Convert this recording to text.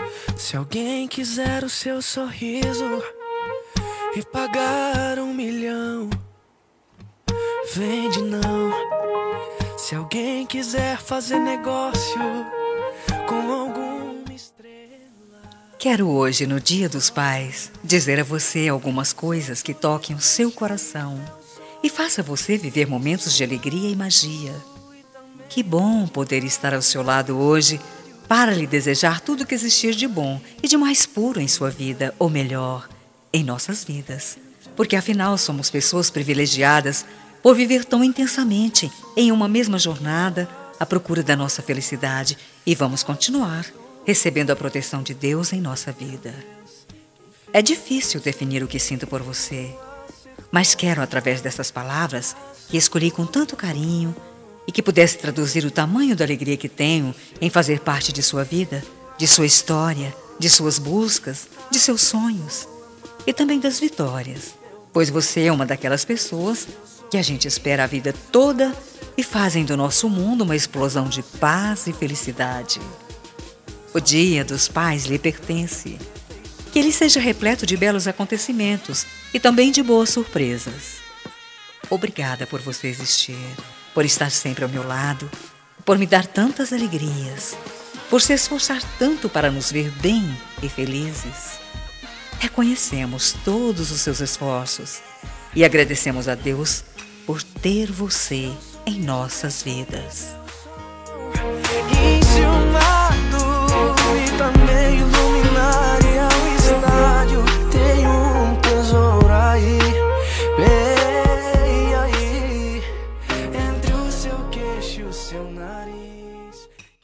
Se alguém quiser o seu sorriso e pagar 1 milhão, vende não. Se alguém quiser fazer negócio com alguma estrela. Quero hoje, no Dia dos Pais, dizer a você algumas coisas que toquem o seu coração e faça você viver momentos de alegria e magia. Que bom poder estar ao seu lado hoje para lhe desejar tudo que existir de bom e de mais puro em sua vida, ou melhor, em nossas vidas. Porque afinal somos pessoas privilegiadas por viver tão intensamente em uma mesma jornada à procura da nossa felicidade, e vamos continuar recebendo a proteção de Deus em nossa vida. É difícil definir o que sinto por você, mas quero, através dessas palavras que escolhi com tanto carinho e que pudesse traduzir o tamanho da alegria que tenho em fazer parte de sua vida, de sua história, de suas buscas, de seus sonhos e também das vitórias, pois você é uma daquelas pessoas que a gente espera a vida toda e fazem do nosso mundo uma explosão de paz e felicidade. O Dia dos Pais lhe pertence. Que ele seja repleto de belos acontecimentos e também de boas surpresas. Obrigada por você existir, por estar sempre ao meu lado, por me dar tantas alegrias, por se esforçar tanto para nos ver bem e felizes. Reconhecemos todos os seus esforços e agradecemos a Deus por ter você em nossas vidas.